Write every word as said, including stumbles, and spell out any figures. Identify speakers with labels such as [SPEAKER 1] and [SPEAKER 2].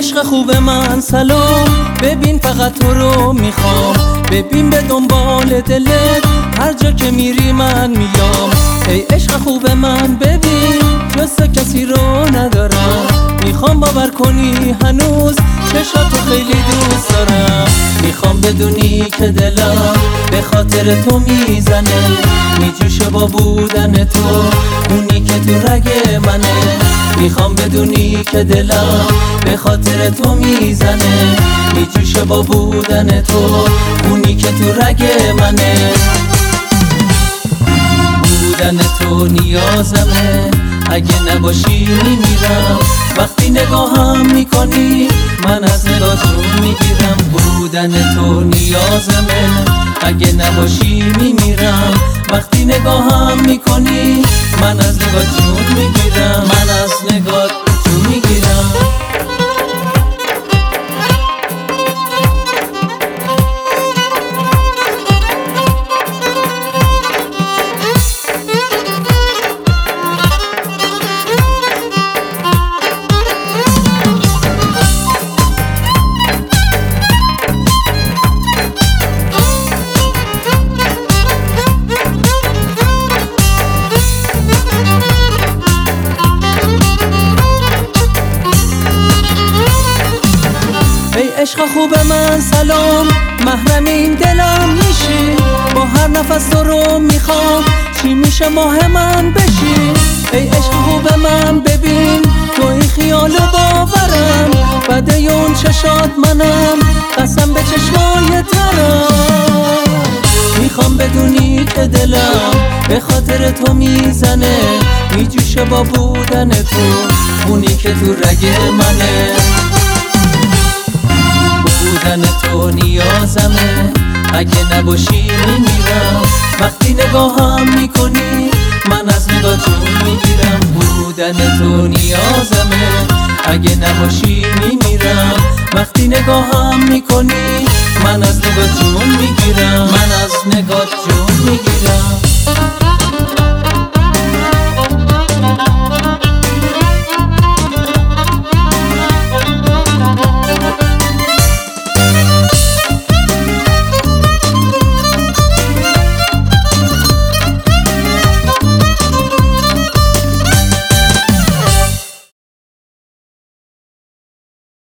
[SPEAKER 1] عشق خوب من سلام، ببین فقط تو رو میخوام، ببین به دنبال دلت هر جا که میری من میام. ای عشق خوب من ببین جز کسی رو ندارم، میخوام باور کنی هنوز چشاتو خیلی دوست دارم. میخوام بدونی که دلم به خاطر تو میزنه، میجوشه با بودن تو خونی که تو رگ منه. میخوام بدونی که دلم به خاطر تو میزنه، میجوشه با بودن تو خونی که تو رگ منه. بودن تو نیازمه، اگه نباشی میمیرم. وقتی نگاهم میکنی من از نگاه جون میگیرم. بودن تو نیازمه، اگه نباشی میمیرم. وقتی نگاهم میکنی من از نگاه جون میگیرم. من از نگاه جون میگیرم. عشق خوب من سلام، محرم این دلم میشی، با هر نفس تو رو میخوام، چی میشه ماه من بشی. ای عشق خوب من ببین تو این خیال و باورم، بده اون چشات منم قسم به چشمای ترم. میخوام بدونی که دلم به خاطر تو میزنه، میجوشه با بودن تو خونی که تو رگ منه. بودن تو نیازمه، اگه نباشی میمیرم. وقتی نگاهم میکنی من از نگاه جون میگیرم. بودن تو نیازمه، اگه نباشی میمیرم. وقتی نگاهم میکنی من از نگاه جون